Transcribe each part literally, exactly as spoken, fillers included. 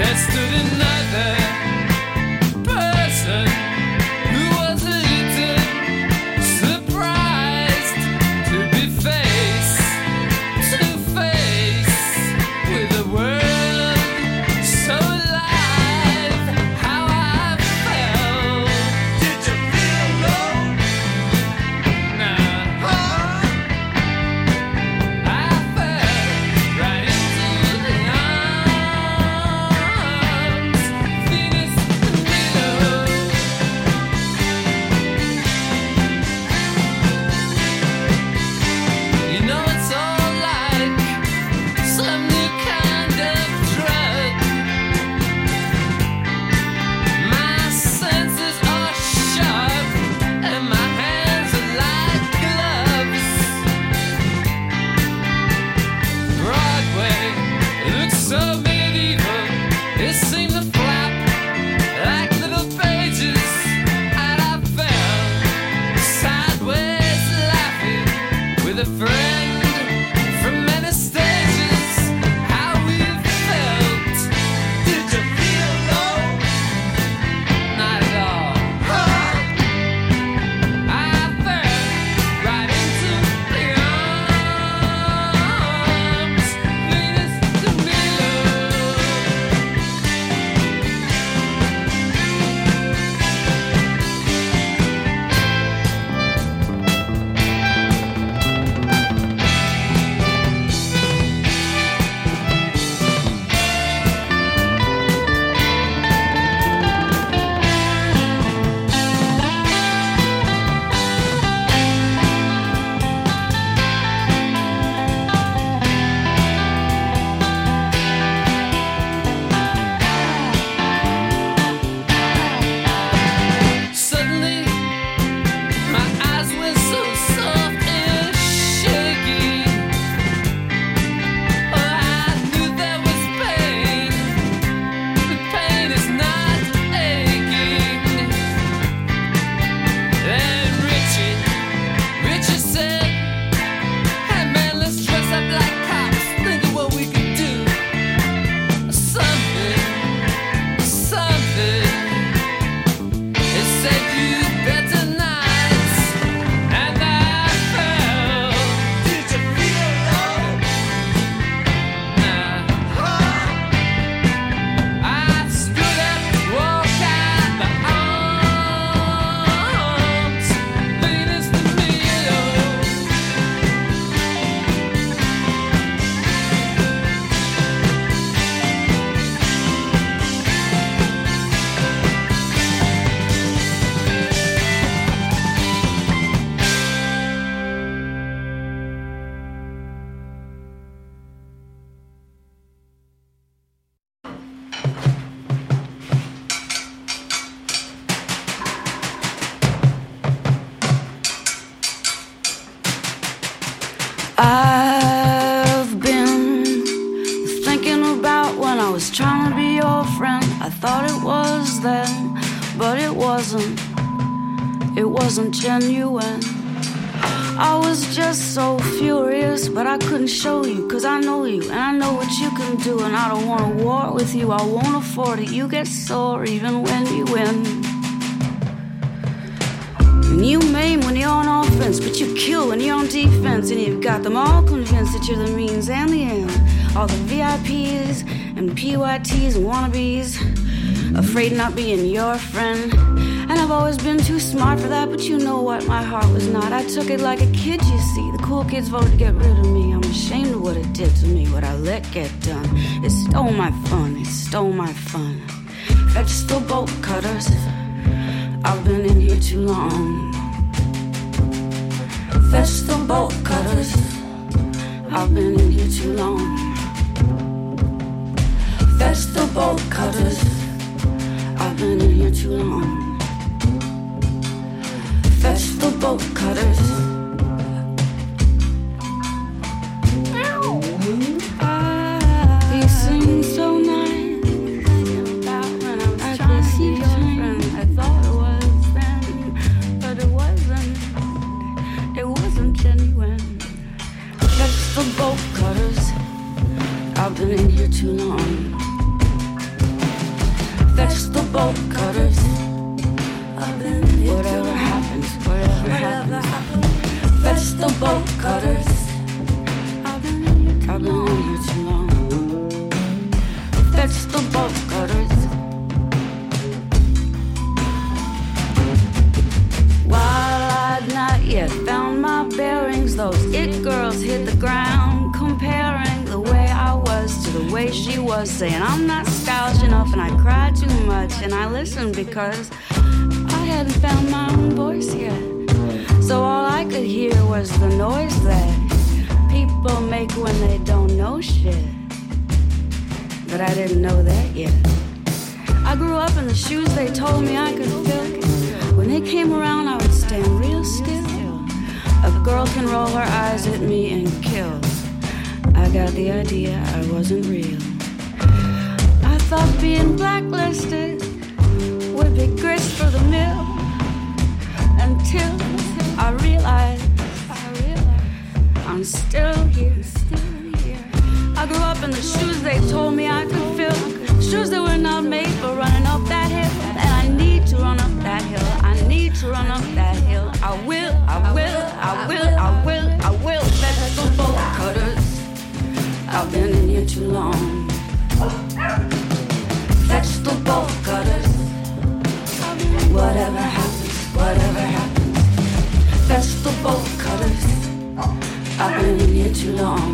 I've been thinking about when I was trying to be your friend. I thought it was then, but it wasn't. It wasn't genuine. I was just so furious, but I couldn't show you, cause I know you, and I know what you can do, and I don't want to war with you, I won't afford it. You get sore even when you win. And you maim when you're on offense, but you kill when you're on defense, and you've got them all convinced that you're the means and the end. All the V I Ps and P Y Ts and wannabes, afraid of not being your friend. And I've always been too smart for that, but you know what, my heart was not. I took it like a kid, you see. The cool kids voted to get rid of me. I'm ashamed of what it did to me, what I let get done. It stole my fun, it stole my fun. Fetch the bolt cutters, I've been in here too long. Fetch the bolt cutters, I've been in here too long. Fetch the bolt cutters, I've been in here too long. Fetch the bolt cutters. You seem so nice. I could see your friend. I thought it was then, but it wasn't. It wasn't genuine. Fetch the bolt cutters. I've been in here too long. vegetable cutters. Whatever happens, whatever happens. Vegetable cutters. I've been in here too long. Vegetable cutters. While I'd not yet found my bearings, those it girls hit the ground, comparing the way I was to the way she was, saying I'm not stylish enough and I cry too much, and I listened because I hadn't found my own voice yet. So all I could hear was the noise that people make when they don't know shit. But I didn't know that yet. I grew up in the shoes they told me I could fill. When they came around, I would stand real still. A girl can roll her eyes at me and kill. I got the idea I wasn't real. I thought being blacklisted would be grist for the mill. Until I realized, I realized I'm still here. I grew up in the shoes they told me I could fill. Shoes that were not made for running up that hill. And I need to run up that hill. I need to run up that hill. I will, I will, I will, I will, I will. Vegetable cutters. I've been in here too long. Vegetable cutters. Whatever happens, whatever happens. Vegetable cutters. I've been in here too long.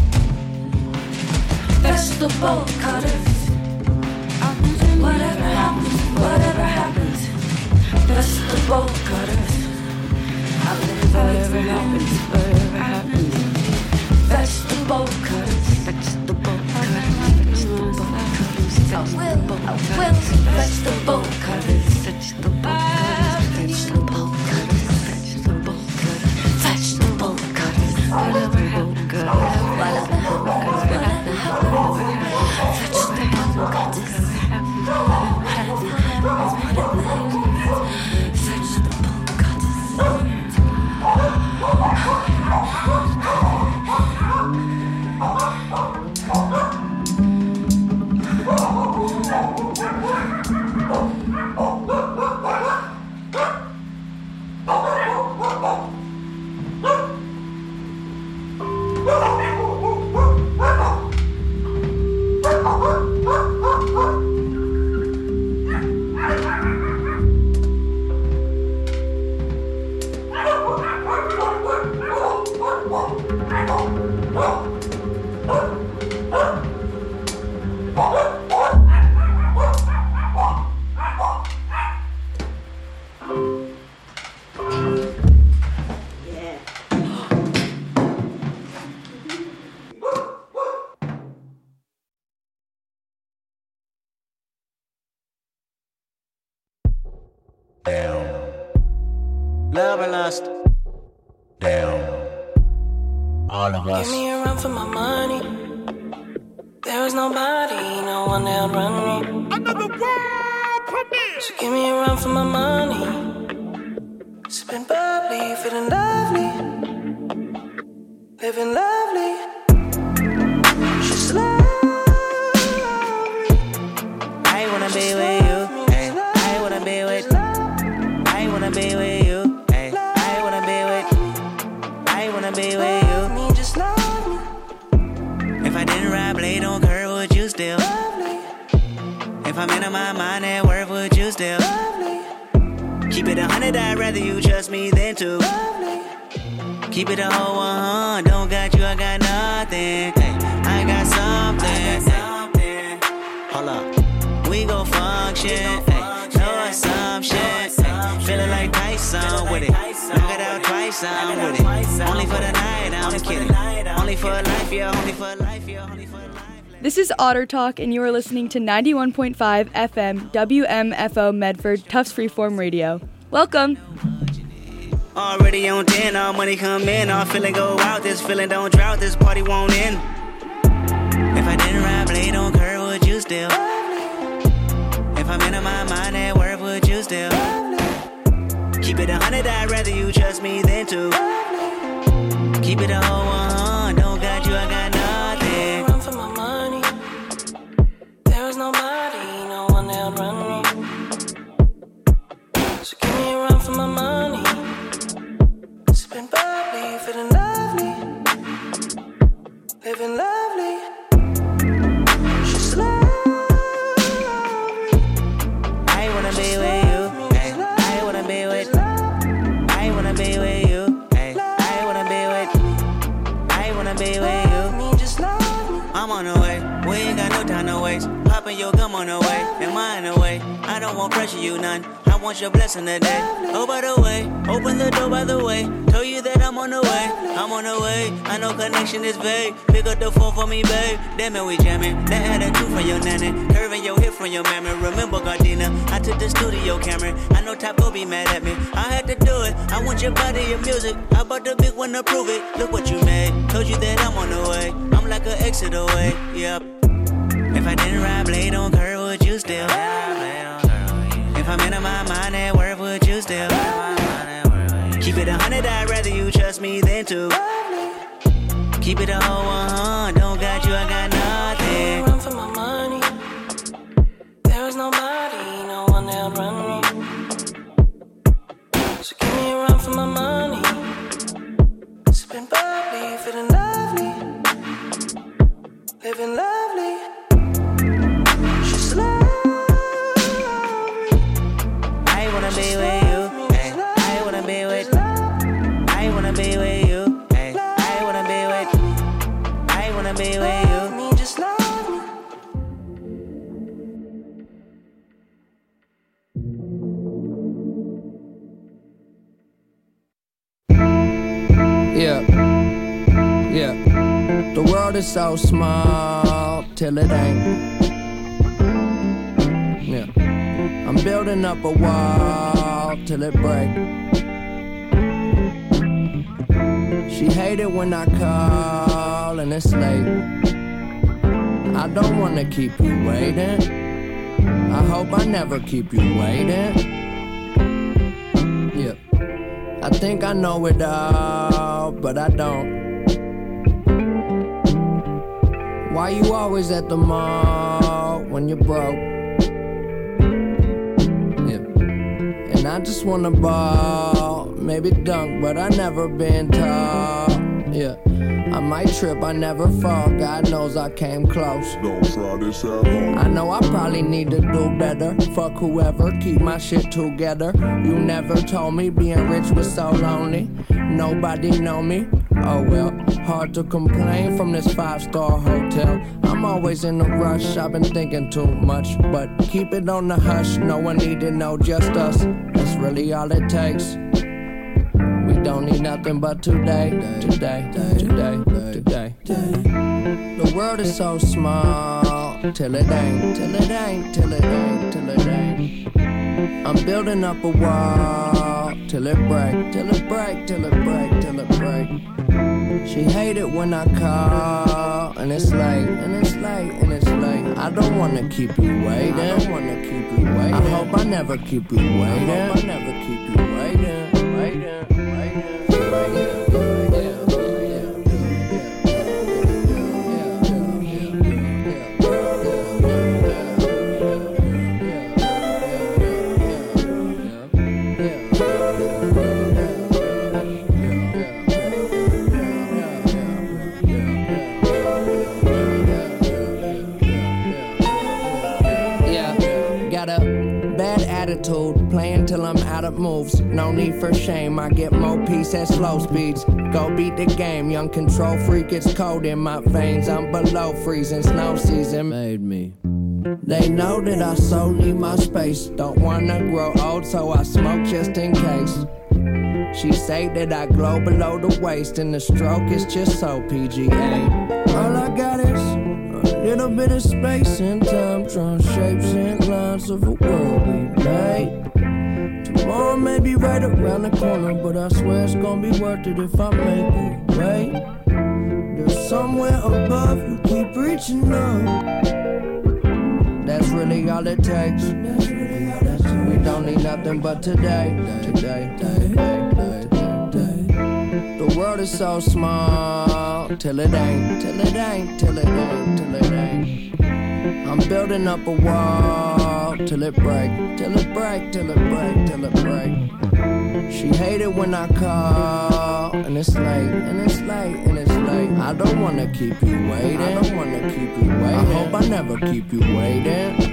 Vegetable cutters. Whatever happens, whatever happens. Vegetable cutters. Whatever happens, whatever happens. Vegetable cutters. Vegetable cutters. Vegetable cutters. Vegetable cutters. Vegetable cutters. Vegetable cutters. Vegetable cutters. Vegetable cutters. Vegetable cutters. Whatever happens, whatever happens, whatever happens. Vegetable cutters. Love and lust. Down. All of us. Give me a run for my money. There is nobody, no one that'll run me. Another world premiere. So give me a run for my money. Sipping bubbly, feeling lovely. Living lovely. She's lovely. I wanna be with you. Hey, I wanna be with. I wanna be with you. Hey, I wanna be with. I wanna be with you. Me, just love me. If I didn't ride blade on curve, would you still? Lovely. If I'm in my mind at work, would you still? Lovely. Keep it a hundred, I'd rather you trust me than two. Lovely. Keep it a whole one, don't got you, I got nothing. Hey, I got something. Hey, hold up, we gon' function. Hey, no assumption. Hey, feeling like Tyson with it. Knock it out twice, I'm with it. Only for the night, I'm kidding. Only for life, yeah, only for life, yeah, only for life. This is Otter Talk, and you are listening to ninety-one point five F M W M F O Medford Tufts Freeform Radio. Welcome. Already on ten, all money come in, all feeling go out, this feeling don't drought, this party won't end. If I didn't ride blade on curve, would you still? If I'm in my mind at work, would you still? Keep it a hundred, I'd rather you trust me than two. Keep it a whole one, don't got you, I got nothing. Run for my money. There is nobody, no one that'll run ain't got no time to waste. Popping your gum on the way, and mine away. I don't want pressure, you none. I want your blessing today. Oh, by the way, open the door by the way. Told you that I'm on the way, I'm on the way. I know connection is vague. Pick up the phone for me, babe. Damn it, we jamming. That had a two from your nanny. Curving your hip from your mammy. Remember, Gardena, I took the studio camera. I know Top go be mad at me. I had to do it. I want your body, your music. I bought the big one to prove it. Look what you made. Told you that I'm on the way. I'm like an exit away. Yep. If I didn't ride blade on curve, would you still? If I'm in my mind at work, would you still? Keep it a hundred, I'd rather you trust me than to. Keep it a whole one, don't got you, I got nothing. Run for my money. There is nobody, no one that'll run me. So give me a run for my money. Sipping bubbly, feeling lovely, living lovely. She's lovely. I wanna be with you. Hey, I wanna be with. I wanna be with you. Hey, I wanna be with. I wanna be with you. Me, just love me. Yeah, yeah. The world is so small till it ain't. Yeah, I'm building up a wall till it break. She hate it when I call and it's late. I don't wanna keep you waiting. I hope I never keep you waiting. Yeah, I think I know it all, but I don't. Why you always at the mall when you're broke? Yeah, and I just wanna ball, maybe dunk, but I never been tall. Yeah, I might trip, I never fall. God knows I came close. Don't try this at home. I know I probably need to do better. Fuck whoever, keep my shit together. You never told me being rich was so lonely. Nobody know me. Oh well, hard to complain from this five-star hotel. I'm always in a rush, I've been thinking too much. But keep it on the hush, no one need to know, just us. That's really all it takes. We don't need nothing but today, today, today, today. The world is so small, till it ain't, till it ain't, till it ain't, till it ain't. I'm building up a wall, till it break, till it break, till it break, till it break. She hate it when I call, and it's late, and it's late, and it's late. I don't wanna keep you waiting, I don't wanna keep you waiting. I hope I never keep you waiting, I hope I never keep you waiting, waiting. Playing till I'm out of moves. No need for shame. I get more peace at slow speeds. Go beat the game. Young control freak. It's cold in my veins. I'm below freezing. Snow season made me. They know that I so need my space. Don't wanna grow old, so I smoke just in case. She say that I glow below the waist, and the stroke is just so P G A. All I got is a little bit of space and time, drawing shapes and lines of a world we made. Tomorrow may be right around the corner, but I swear it's gonna be worth it if I make you wait. There's somewhere above, you keep reaching up. That's really all it takes. That's really all it takes. We don't need nothing but today, today, today, today, today. The world is so small, till it ain't, till it ain't, till it ain't, till it ain't. I'm building up a wall, till it break, till it break, till it break, till it break. She hate it when I call, and it's late, and it's late, and it's late. I don't wanna keep you waiting, I don't wanna keep you waiting. I hope I never keep you waiting.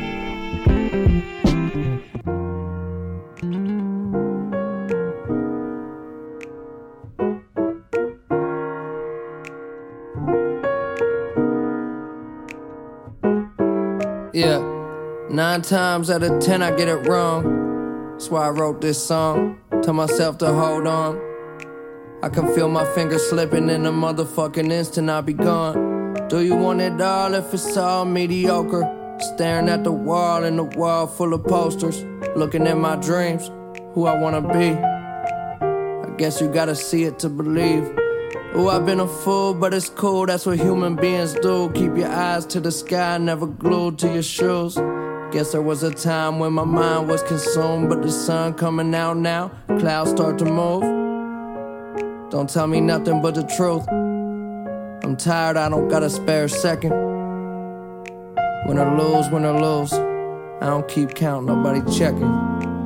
Yeah, nine times out of ten I get it wrong. That's why I wrote this song. Tell myself to hold on. I can feel my fingers slipping in the motherfucking instant I'll be gone. Do you want it all if it's all mediocre? Staring at the wall and the wall full of posters. Looking at my dreams, who I wanna be. I guess you gotta see it to believe. Ooh, I've been a fool, but it's cool, that's what human beings do. Keep your eyes to the sky, never glued to your shoes. Guess there was a time when my mind was consumed, but the sun coming out now, clouds start to move. Don't tell me nothing but the truth. I'm tired, I don't got a spare second. Win or lose, win or lose, I don't keep count, nobody checking.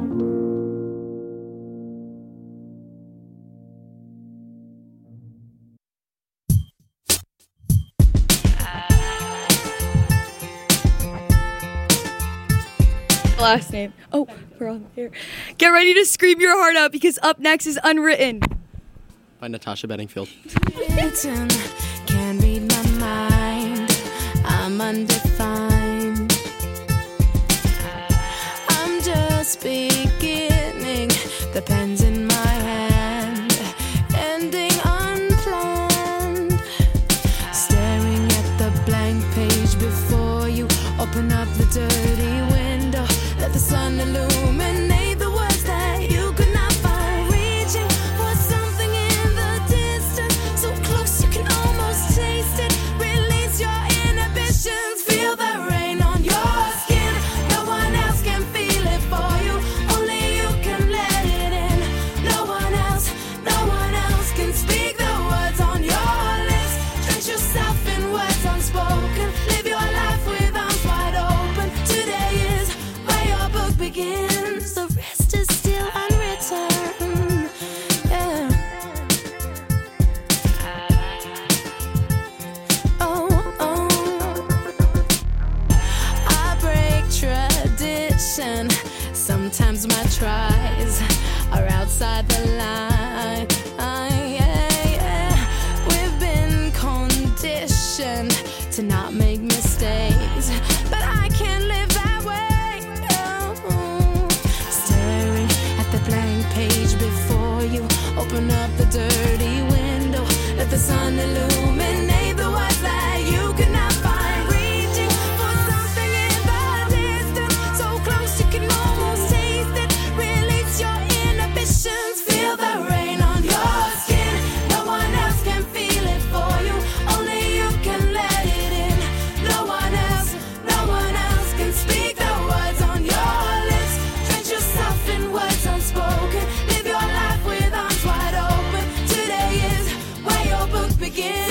Last name. Oh, we're on here. Get ready to scream your heart out because up next is Unwritten by Natasha Bedingfield. Can't read my mind. I'm undefined. I'm just beginning. The pen's in my hand. Ending unplanned. Staring at the blank page before you. Open up the dirty window. Let the sun illuminate the words that you could not find. Reaching for something in the distance, so close you can almost taste it. Release your inhibitions, feel the rain on your skin. No one else can feel it for you, only you can let it in. No one else, no one else can speak the words on your lips. Drench yourself in words unspoken. Live your life with arms wide open. Today is where your book begins. The rest is still unwritten. Yeah. Oh, oh. I break tradition. Sometimes my tries are outside the line. Yeah, yeah. We've been conditioned to not make mistakes, but I can't live that way. No. Staring at the blank page before you. Open up the dirty window. Let the sun illuminate the words that you could not find. Reaching for something in the distance, so close you can almost taste it. Release your inhibitions, feel the rain on your skin. No one else can feel it for you, only you can let it in. No one else, no one else can speak the words on your lips. Drench yourself in words unspoken. Live your life with arms wide open. Today is where your book begins.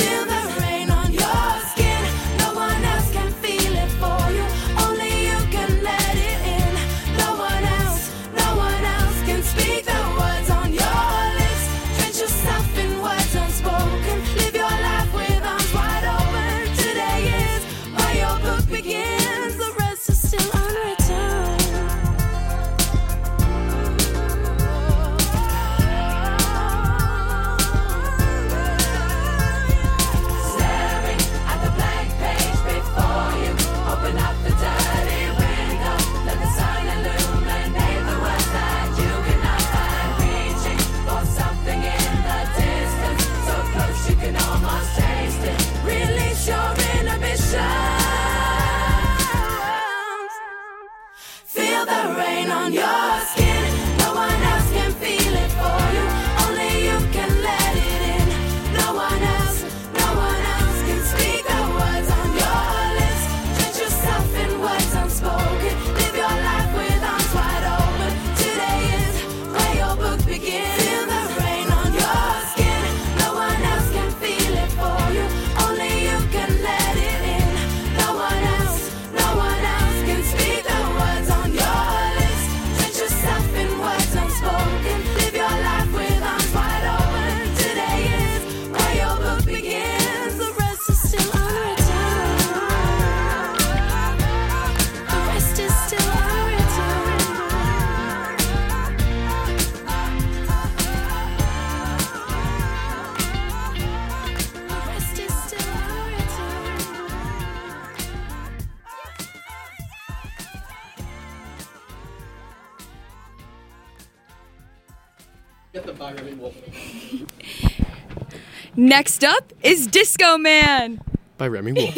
Get the By Remy Wolf. Next up is Disco Man by Remy Wolf.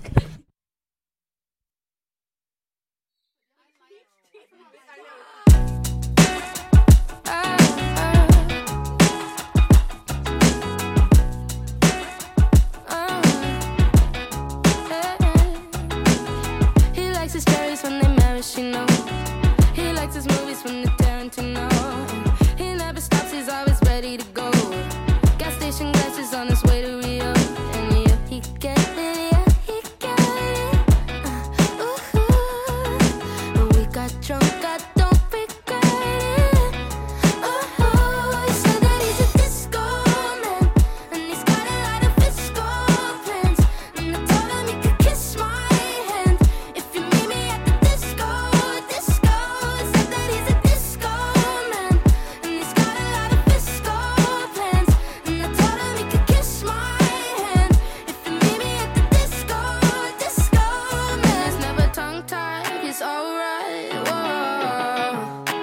He likes his stories when they marry, she know. He likes his movies from the Tarantino. He never stops, he's always ready to go. Gas station glasses on his way to Rio. And yeah, he get it, yeah, he get it. Uh, ooh, ooh. And we got drunk, I don't regret it. Ooh, ooh. He said that he's a disco man, and he's got a lot of fiscal plans. And I told him he could kiss my hand if you meet me at the disco, disco. He said that he's a disco man, and he's got a lot of fiscal plans. And I told him he could kiss my hand if you meet me at the disco, disco. Man, he's never tongue-tied, he's alright, whoa.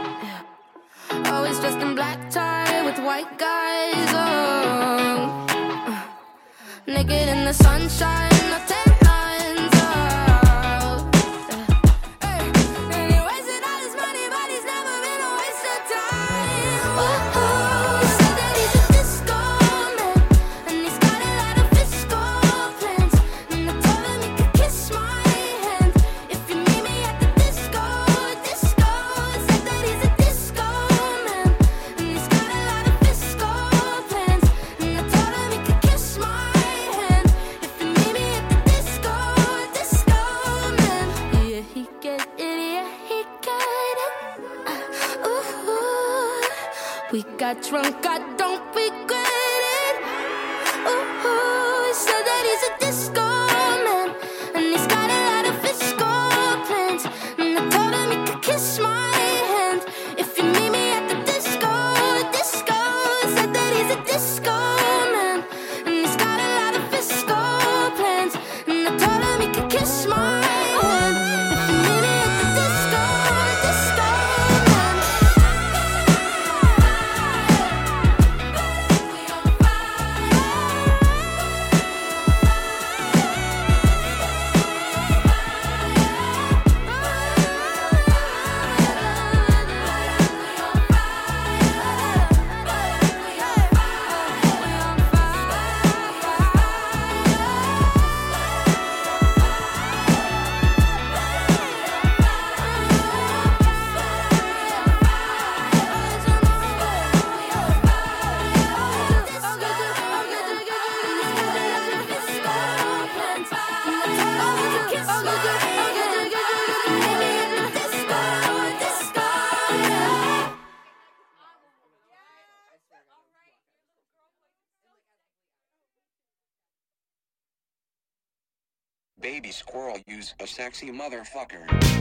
Always dressed in black tie with white guys, oh. Naked in the sunshine, no tan lines, oh. Hey, and he wasted all his money, but he's never been a waste of time. Oh, he said that he's a disco man, and he's got a lot of fiscal plans. And I told him he could kiss my hand if you meet me at the disco, disco. He said that he's a disco man, and he's got a lot of fiscal plans. And I told him he could kiss my hand if you meet me at the disco, disco man. Yeah, he get it, yeah, he get it. Uh, ooh, we got drunk, I don't regret it. Ooh, he said that he's a disco man, and he's got a lot of fiscal plans. And I told him he could kiss my hand if you meet me at the disco, disco. He said that he's a disco man, and he's got a lot of fiscal plans. And I told him he could kiss my hand if you meet me at the disco, disco man. Baby squirrel, use a sexy motherfucker.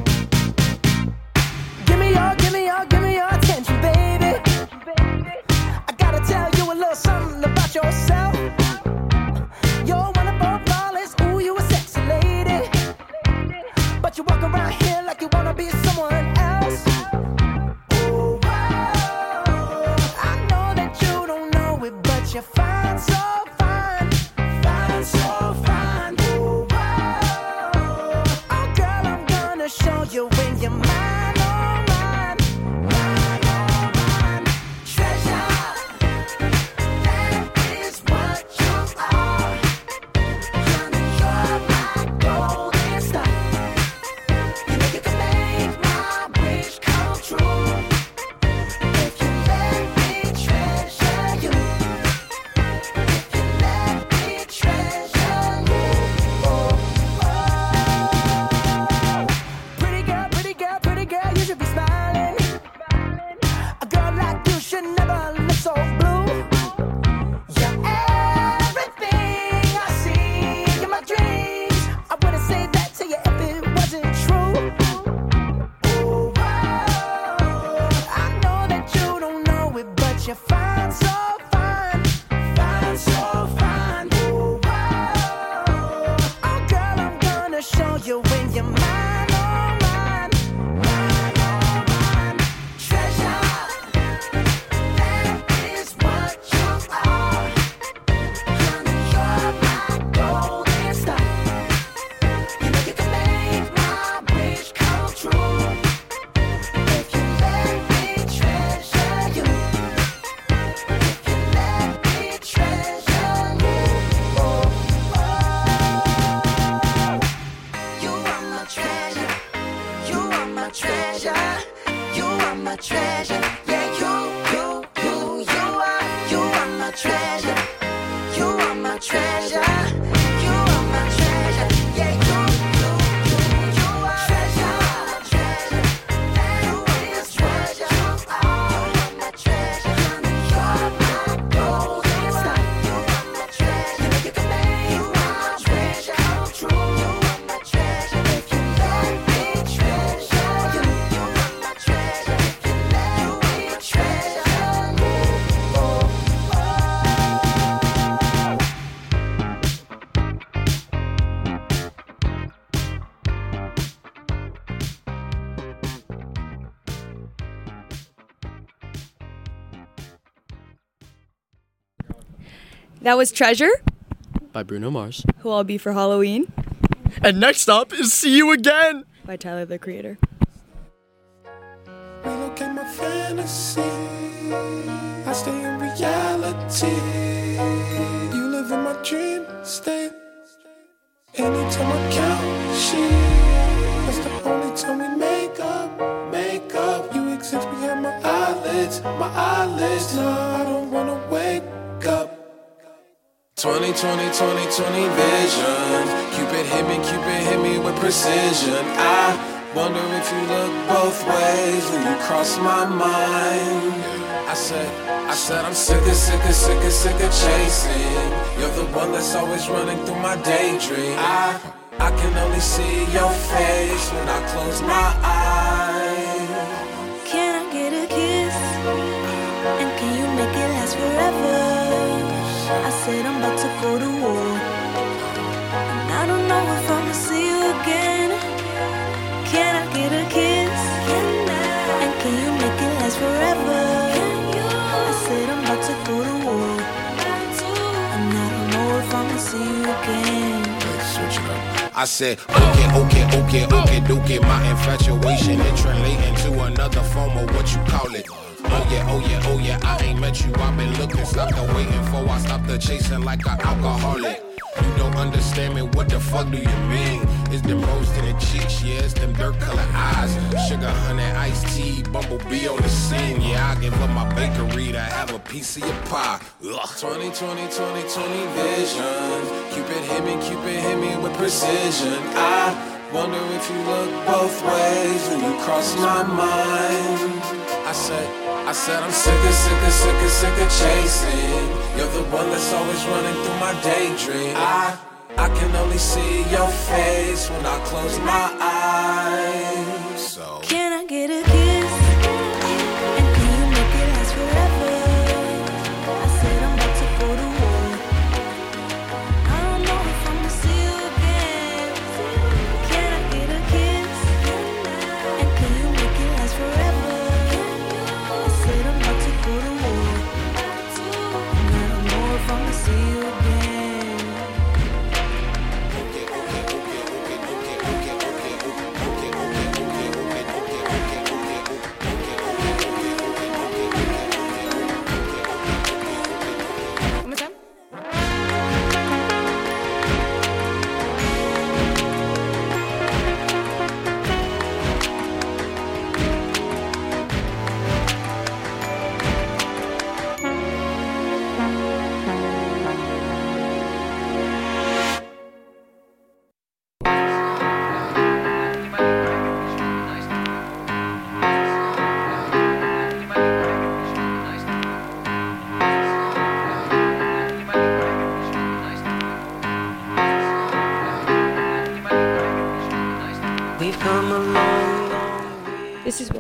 Give me your, give me your, give me your attention, baby. I gotta tell you a little something about yourself. You're one of our flawless, ooh, you a sexy lady. But you walk around here like you wanna be someone else. Ooh, whoa. I know that you don't know it, but you're fine, so fine, fine, so fine. Ooh, whoa. Oh, girl, I'm gonna show you when you're mine, oh, mine, mine, oh, mine. Treasure, that is what you are. Honey, you're my golden star. You know you can make my wish come true. If you let me treasure you. If you let me treasure you. Oh, oh. Pretty girl, pretty treasure. You are my treasure. You are my treasure. Yeah, you, you, you, you are, you are my treasure. You are my treasure. You are my treasure. Yeah, you, you, you, you are treasure. Treasure. You are my treasure. You are my treasure. You are my golden star. You are my treasure. You make it come back. You are my treasure. True. You are my treasure. If you let me treasure you, you are my treasure. If you let me treasure you, oh, oh. That was Treasure, By Bruno Mars. Who I'll Be for Halloween, And next up is See You Again. by Tyler, the Creator. Look at my fantasy. I stay in reality. You live in my dream state. Anytime I count sheep, that's the only time we make up, make up. You exist behind my eyelids, my eyelids. No, I don't wanna wake up. twenty twenty, twenty twenty vision. Cupid hit me, Cupid hit me with precision. I wonder if you look both ways when you cross my mind. I said, I said I'm sick of, sick of, sick of, sick of chasing. You're the one that's always running through my daydream. I, I can only see your face when I close my eyes. Can I get a kiss? And can you make it last forever? I said I'm about to go to war, and I don't know if I'ma see you again. Can I get a kiss? Can I? And can you make it last forever? Can you? I said I'm about to go to war, and I don't know if I'ma see you again. Let's switch it up. I said, okay, okay, okay, okay, okay. My infatuation is translating to another form of what you call it. Oh yeah, oh yeah, oh yeah, I ain't met you, I've been looking, stopped the waiting for, I stopped the chasing like an alcoholic. You don't understand me, what the fuck do you mean? It's them rose to the cheeks, yeah, it's them dirt colored eyes. Sugar, honey, iced tea, bumblebee on the scene. Yeah, I give up my bakery to have a piece of your pie. Ugh. twenty twenty, twenty twenty vision. Cupid hit me, Cupid hit me with precision. I wonder if you look both ways when you cross my mind. I said, I said I'm sick of, sick of, sick of, sick of chasing. You're the one that's always running through my daydream. I, I can only see your face when I close my eyes. So Can I get a kiss? And can you make it last forever? I said I'm about to go to war. I don't know if I'ma see you again. Can I get a kiss? And can you make it last forever? I said I'm about to go to war, and I don't know if I'ma see you again. okay, okay, okay, okay, okay, okay, okay, okay, okay, okay, okay, One more time. We've come a long, long way. This is what?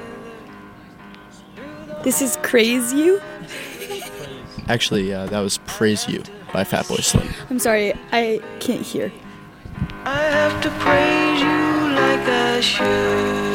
This is Craze You? Actually, uh, that was Praise You by Fatboy Slim. I'm sorry, I can't hear. I have to praise you like I should.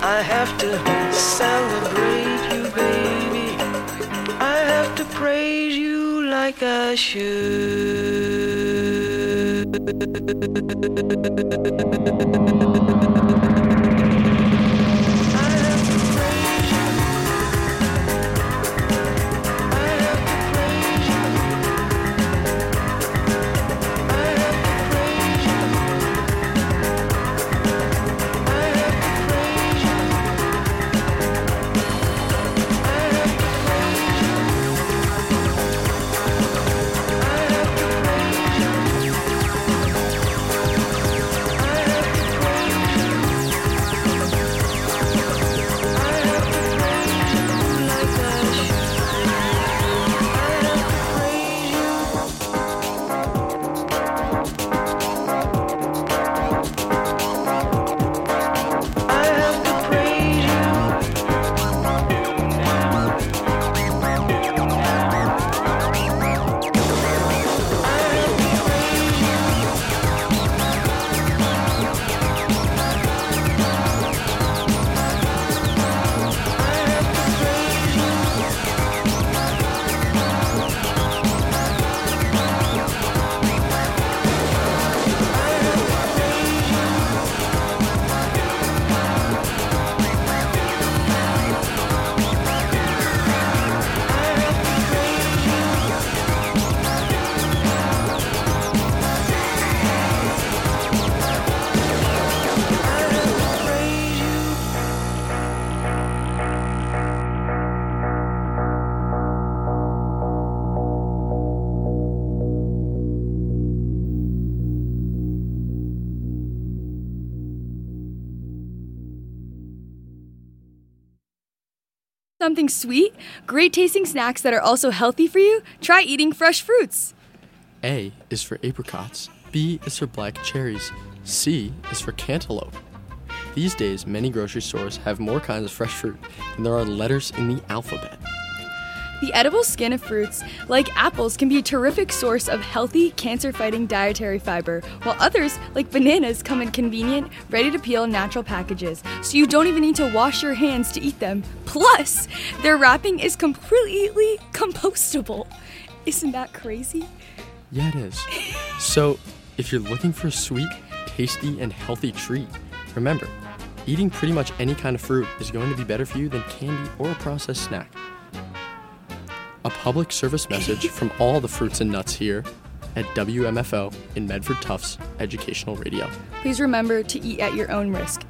I have to celebrate you, baby. I have to praise you like I should. Something sweet? Great tasting snacks that are also healthy for you? Try eating fresh fruits. A is for apricots, B is for black cherries, C is for cantaloupe. These days, many grocery stores have more kinds of fresh fruit than there are letters in the alphabet. The edible skin of fruits, like apples, can be a terrific source of healthy, cancer-fighting dietary fiber, while others, like bananas, come in convenient, ready-to-peel natural packages, so you don't even need to wash your hands to eat them. Plus, their wrapping is completely compostable. Isn't that crazy? Yeah, it is. So, if you're looking for a sweet, tasty, and healthy treat, remember, eating pretty much any kind of fruit is going to be better for you than candy or a processed snack. A public service message from all the fruits and nuts here at W M F O in Medford Tufts Educational Radio. Please remember to eat at your own risk.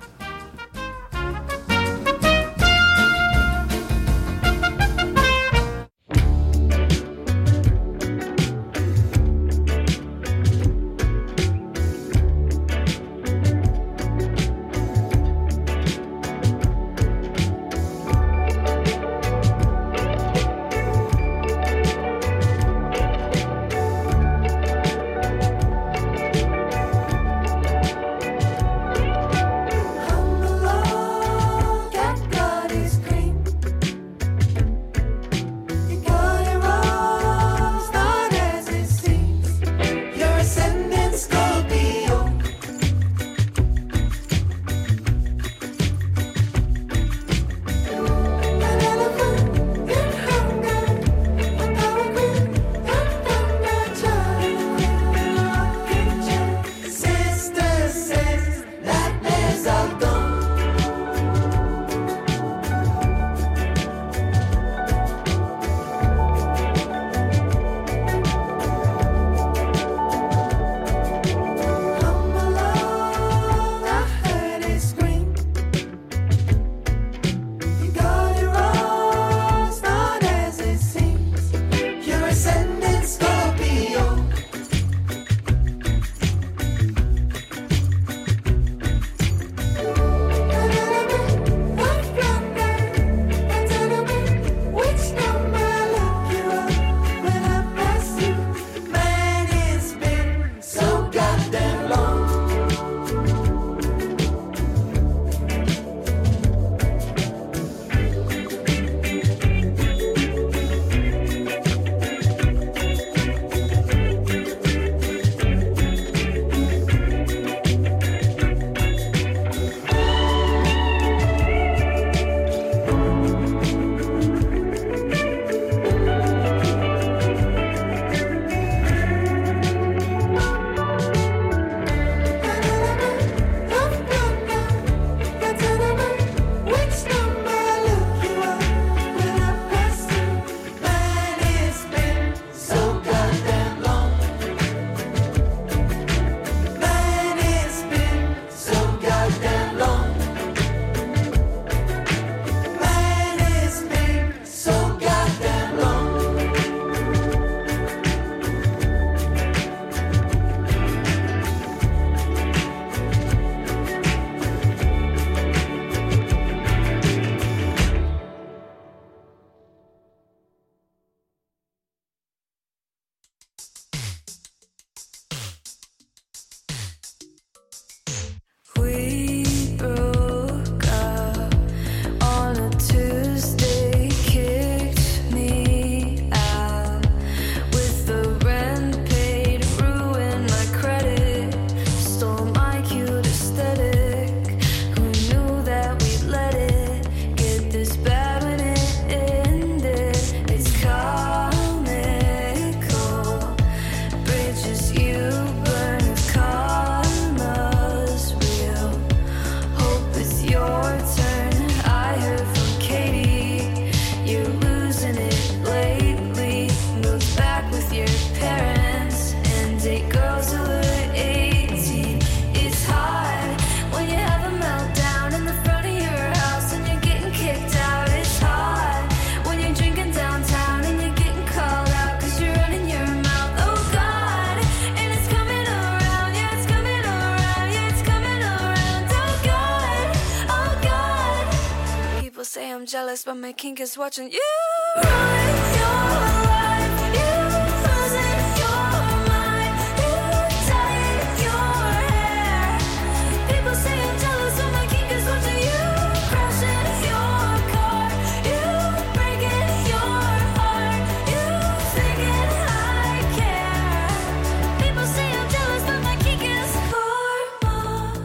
I'm jealous, but my kink is watching you ruin your life. You losing your mind. You dyeing your hair. People say I'm jealous, but my kink is watching you crashing your car. You breaking your heart. You thinking I care. People say I'm jealous, but my kink is karma.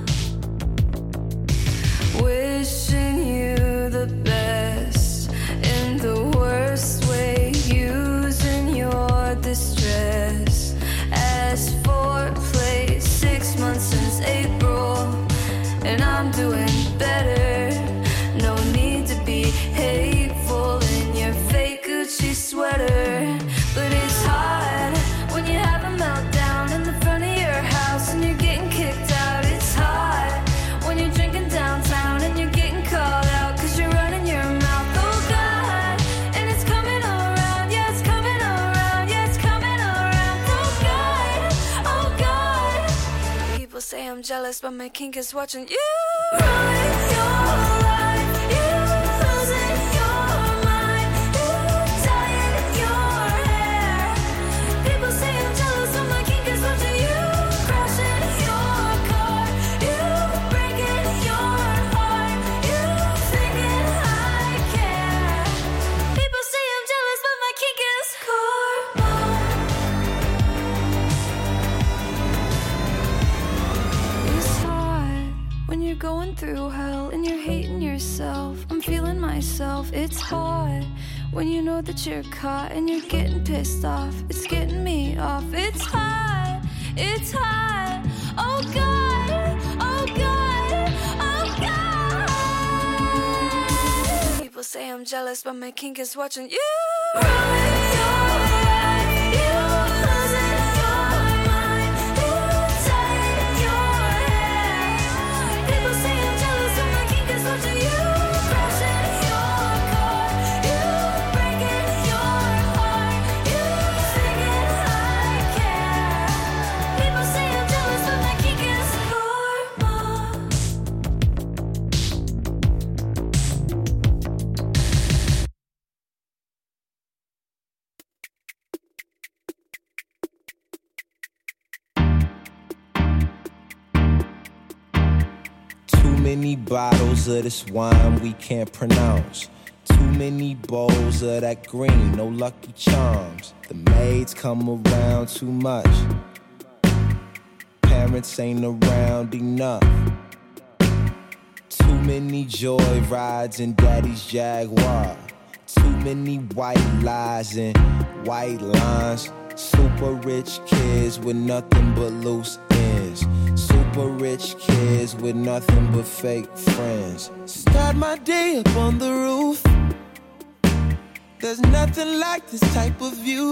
Wishing you the best in the worst way, using your distress as foreplay. Six months since April, and I'm doing better. No need to be hateful in your fake Gucci sweater. But it's hard when you have a meltdown in the front of your house and you're getting kicked out. It's hard when you're drinking downtown and you're getting called out cause you're running your mouth. Oh God, and it's coming around. Yeah, it's coming around. Yeah, it's coming around. Oh God, oh God. People say I'm jealous, but my kink is watching you ruin your life. You losing your mind. You dyeing your hair. People say I'm jealous, but my kink is watching you crashing your car. You breaking your heart. You thinking I care. People say I'm jealous, but my kink is karma. It's hard when you're going through hell and you're hating yourself. I'm feeling myself. It's hard when you know that you're caught and you're getting pissed off. It's getting me off. It's hard. It's hard. Oh God. Oh God. Oh God. People say I'm jealous, but my kink is watching you ruin your life. You losing your mind. You dyeing your hair. People say I'm jealous, but my kink is watching you crashing your car. You breaking your heart. You thinking I care. People say I'm jealous, but my kink is karma. Too many bottles of this wine we can't pronounce. Too many bowls of that green, no Lucky Charms. The maids come around too much. Parents ain't around enough. Too many joy rides in daddy's Jaguar. Too many white lies and white lines. Super rich kids with nothing but loose ends. Super rich kids with nothing but fake friends. Start my day up on the roof. There's nothing like this type of view.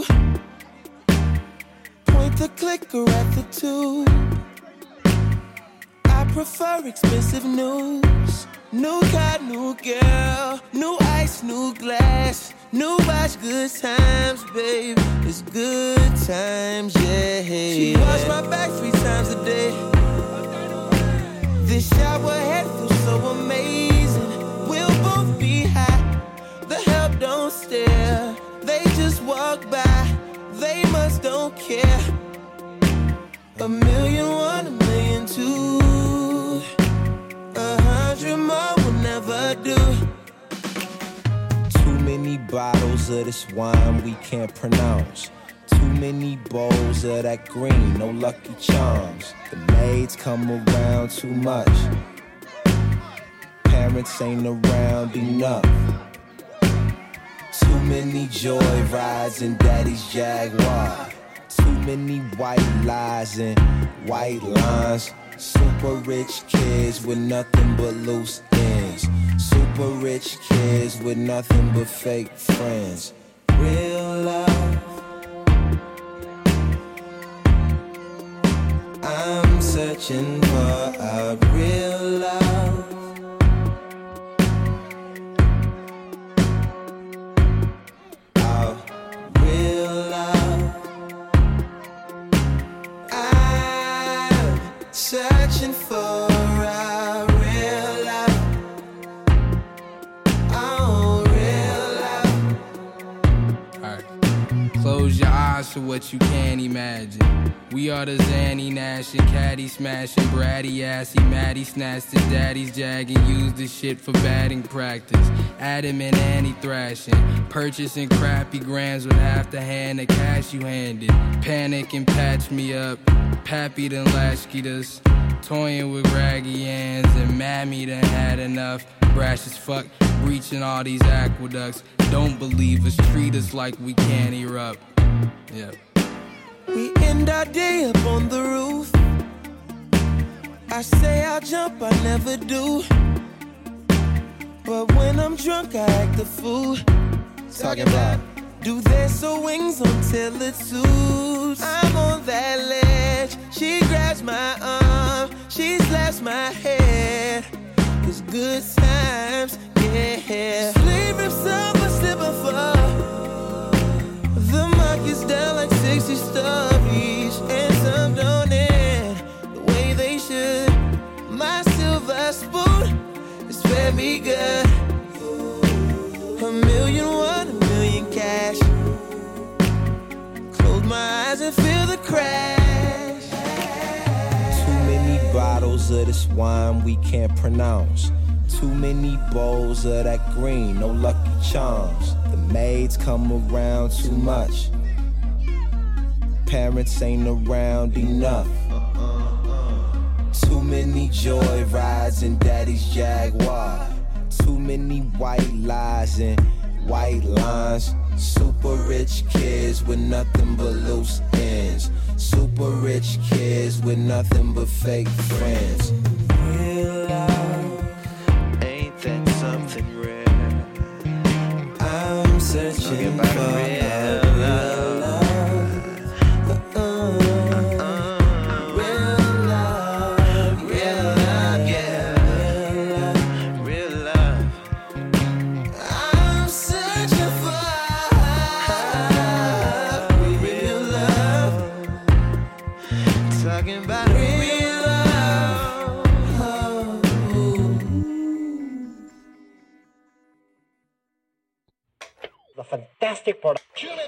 Point the clicker at the tube. I prefer expensive news. New car, new girl, new ice, new glass, new watch, good times, babe. It's good times, yeah. She wash my back three times a day. This shower head feels so amazing. We'll both be high. The help don't stare. They just walk by. They must don't care. A million one, a million two. A hundred more will never do. Too many bottles of this wine we can't pronounce. Too many bowls of that green, no Lucky Charms. The maids come around too much. Parents ain't around enough. Too many joy rides in daddy's Jaguar. Too many white lies and white lines. Super rich kids with nothing but loose ends. Super rich kids with nothing but fake friends. Real love. I'm searching for a real love. A real love. I'm searching for a real love. Oh. to what you can't imagine. We are the Zanny Nash and Caddy smashing, bratty assy, Maddie snatched his daddy's jag and used the shit for batting practice. Adam and Annie thrashing, purchasing crappy grams with half the hand of cash you handed. Panic and patch me up, Pappy done latchkeyed us, toying with raggy hands, and Mammy done had enough. Brash as fuck, breaching all these aqueducts. Don't believe us, treat us like we can't erupt. Yeah. We end our day up on the roof. I say I'll jump, I never do. But when I'm drunk, I act a fool. Talking about do they sew wings until it suits? I'm on that ledge. She grabs my arm, she slaps my head. It's good times, yeah. Sleep rips up a slip and fall. The market's down like sixty stories, and some don't end the way they should. My silver spoon is fed me good. A million one, a million cash. Close my eyes and feel the crash. too many bottles of this wine we can't pronounce. Too many bowls of that green, no Lucky Charms. The maids come around too much. Parents ain't around enough. Too many joy rides in daddy's Jaguar. Too many white lies and white lines. Super rich kids with nothing but loose ends. Super rich kids with nothing but fake friends. Real love, ain't that something rare? I'm searching for real love. Fantastic product.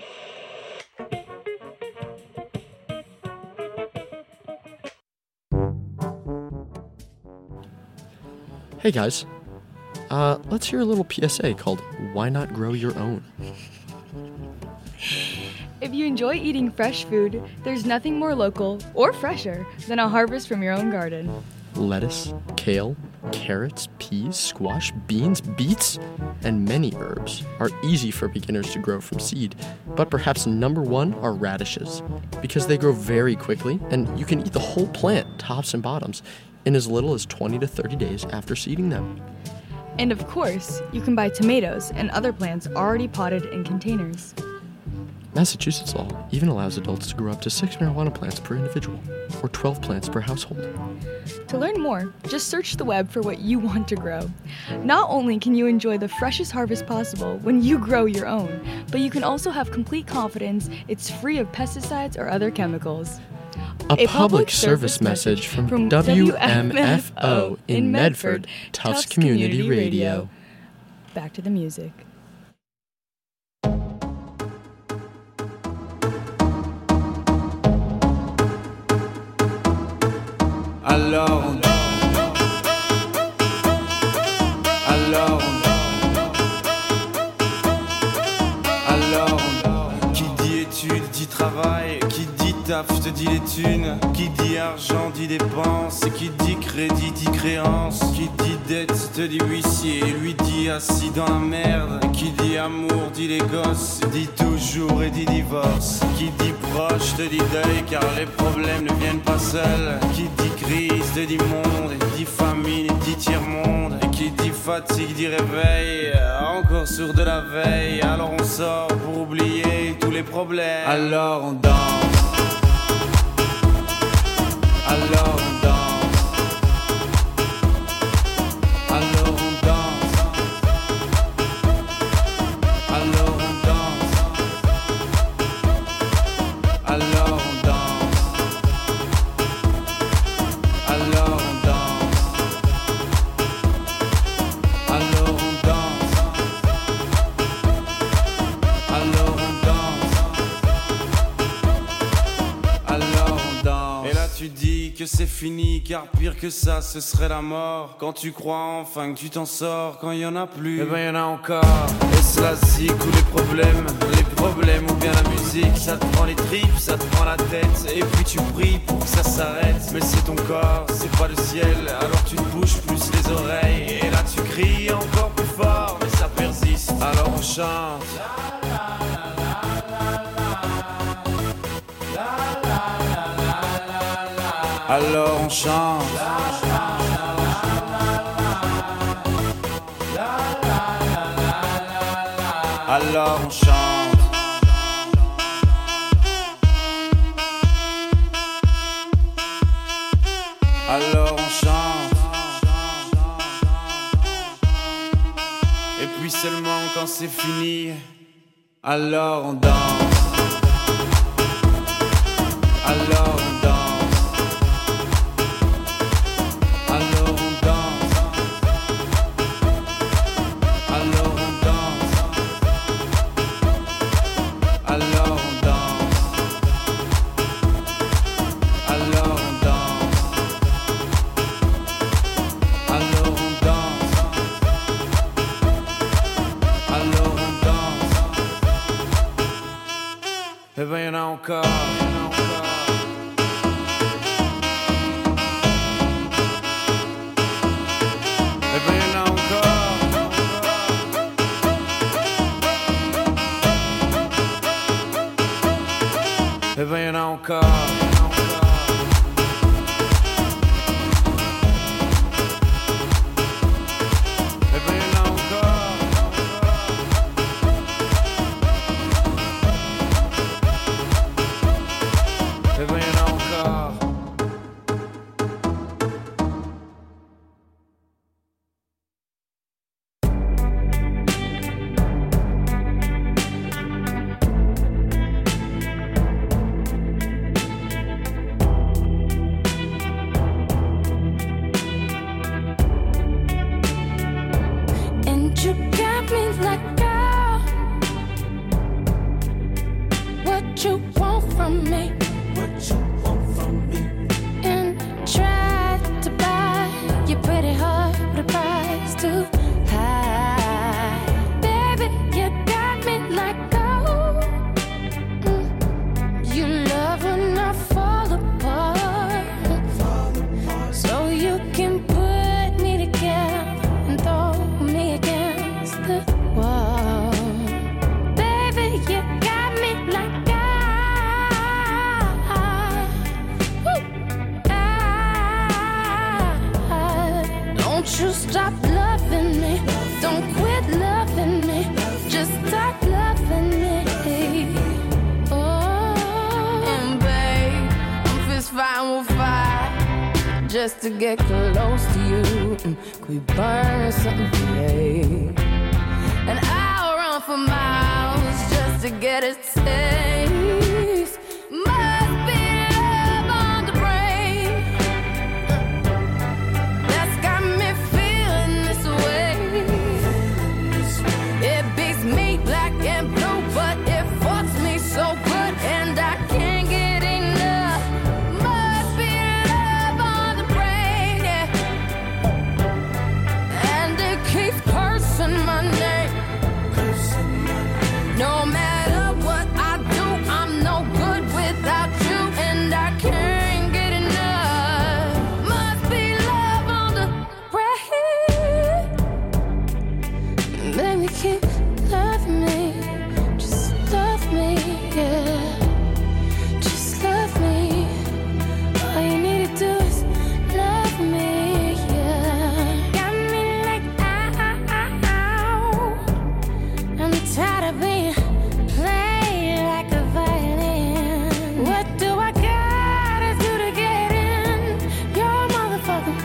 Hey guys, uh, let's hear a little P S A called Why Not Grow Your Own? If you enjoy eating fresh food, there's nothing more local or fresher than a harvest from your own garden. Lettuce, kale, carrots, peas, squash, beans, beets, and many herbs are easy for beginners to grow from seed, but perhaps number one are radishes, because they grow very quickly and you can eat the whole plant, tops and bottoms, in as little as twenty to thirty days after seeding them. And of course, you can buy tomatoes and other plants already potted in containers. Massachusetts law even allows adults to grow up to six marijuana plants per individual, or twelve plants per household. To learn more, just search the web for what you want to grow. Not only can you enjoy the freshest harvest possible when you grow your own, but you can also have complete confidence it's free of pesticides or other chemicals. A, A public, public service, service message from, from W M F O in Medford, Tufts, Tufts Community, Community Radio. Radio. Back to the music. Alors on Alors on Alors on Qui dit études dit travail. Qui dit taf te dit les thunes. Qui dit argent dit dépenses. Qui dit crédit dit créance. Qui dit dette te dit huissier. Lui dit assis dans la merde. Qui dit amour dit les gosses. Dit toujours et dit divorce. Qui dit proche te dit deuil car les problèmes ne viennent pas seuls. Qui dit crise te dit monde. Et dit famine et dit tiers-monde. Et qui dit fatigue dit réveil. Encore sourd de la veille. Alors on sort pour oublier tous les problèmes. Alors on danse. Alors on danse. Alors on danse. Alors on danse. Alors on danse. Alors on danse. Alors on danse. Alors on danse. fini, car pire que ça ce serait la mort. Quand tu crois enfin que tu t'en sors, quand il y en a plus, eh ben y en a encore. Est-ce la zik ou les problèmes, les problèmes ou bien la musique? Ça te prend les tripes, ça te prend la tête, et puis tu pries pour que ça s'arrête. Mais c'est ton corps, c'est pas le ciel, alors tu te bouges plus les oreilles. Et là tu cries encore plus fort, mais ça persiste, alors on chante. Alors on chante. Alors on chante. Alors on chante. Et puis seulement quand c'est fini, alors on danse. Alors on danse. Eh ben y'en a encore, y'en a encore. Eh ben y'en a encore. Eh ben y'en a encore. Just to get close to you, could we burn something today? And I'll run for miles just to get a taste. Must be love on the brain that's got me feeling this way. It beats me black and blue, but it fucks me so good, and I can't get enough. Must be love on the brain, yeah. And it keeps cursing my name. No matter what I do, I'm no good without you, and I can't get enough. Must be love on the brain. Baby, keep loving me, just love me, yeah. Just love me. All you need to do is love me, yeah. Got me like ow. I'm tired of being played like a violin. What do I gotta do to get in your motherfucking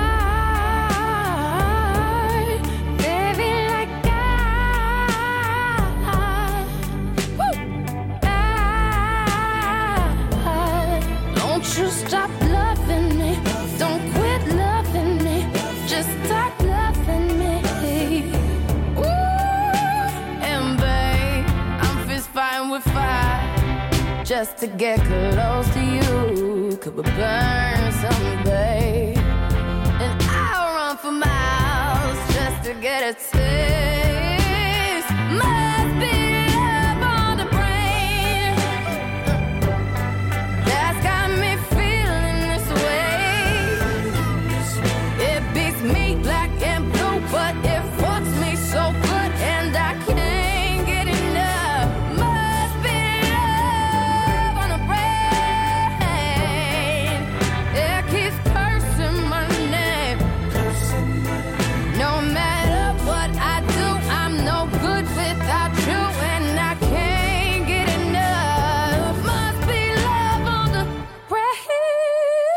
heart? Baby, like I, woo, I, don't you stop loving me. Don't quit loving me. Just stop loving me. Ooh, and babe, I'm fist fighting with fire just to get close to you. Could we burn some to get a taste. Must be love on the brain that's got me feeling this way. It beats me black and blue, but it fucks me so good, and I can't get enough. Must be love on the brain. It keeps cursing my name. No matter what I do, I'm no good without you, and I can't get enough. Must be love on the brain.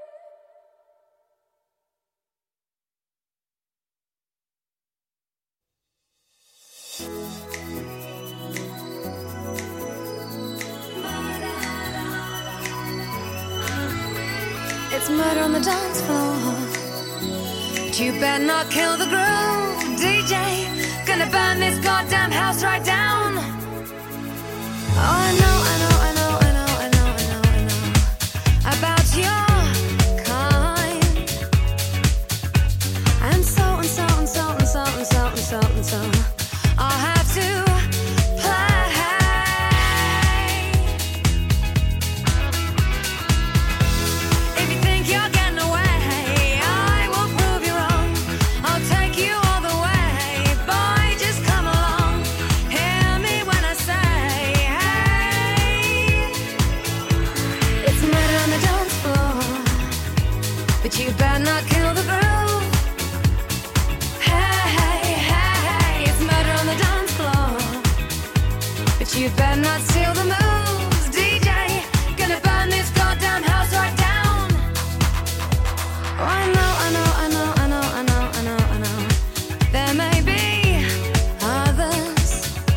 It's murder on the dance floor. But you better not kill the groove, D J. Gonna burn this goddamn house right down. Oh, I know, I know, I know, I know, I know, I know, I know about your kind. And so and so and so and so and so and so and so I'll have to play. If you think you're getting away, I will prove you wrong. I'll take you all the way. Boy, just come along. Hear me when I say, hey. It's murder on the dance floor, but you better not kill the groove. Hey, hey, hey, hey. It's murder on the dance floor, but you better not steal the moves, D J. Gonna burn this goddamn house right down. Oh, I know, I know, I know, I know, I know, I know, I know. There may be others,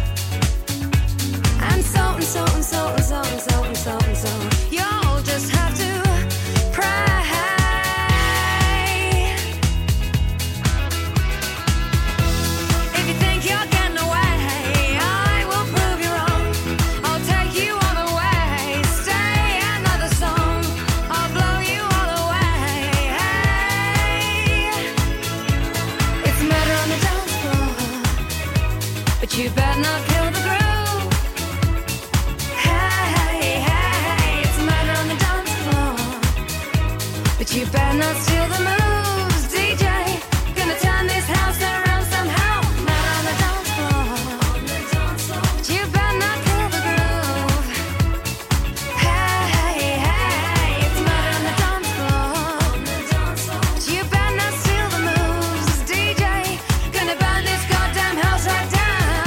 and so and so and so and so and so and so and so. You'll just have to pray. If you think you're getting away, I will prove you wrong. I'll take you all the way. Stay another song. I'll blow you all away. Hey. It's murder on the dance floor, but you better not kill the groove. Hey, hey, hey. It's murder on the dance floor, but you better not steal the moves, D J. Gonna turn this house around somehow. Murder on the dance floor, but you better not kill the groove. Hey, hey, hey. It's murder on the dance floor, but you better not steal the moves, D J. Gonna burn this goddamn house right down.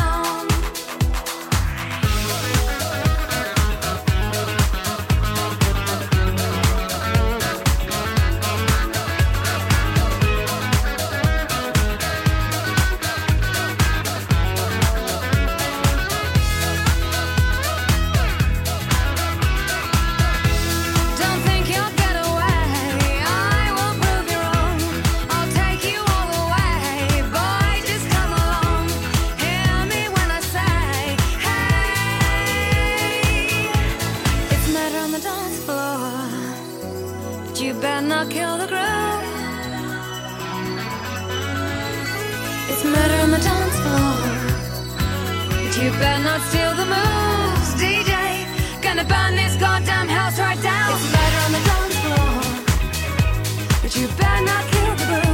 Don't think you'll get away. I will prove you wrong. I'll take you all the way. Boy, just come along. Hear me when I say, hey. It's murder on the dance floor, but you better not kill the groove. It's murder on the dance floor, but you better not steal the moves, D J. Gonna burn this goddamn